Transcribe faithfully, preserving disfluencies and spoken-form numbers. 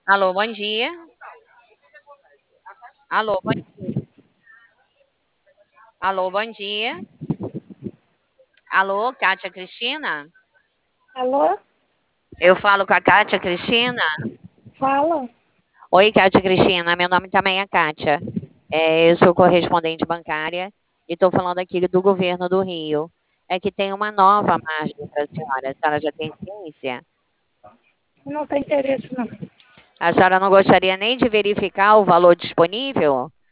Alô, bom dia. Alô, bom dia. Alô, bom dia. Alô, Kátia Cristina? Alô? Eu falo com a Kátia Cristina? Fala. Oi, Kátia Cristina. Meu nome também é Kátia. É, eu sou correspondente bancária e estou falando aqui do governo do Rio. É que tem uma nova margem para a senhora. A senhora já tem ciência? Não tem interesse, não. A senhora não gostaria nem de verificar o valor disponível?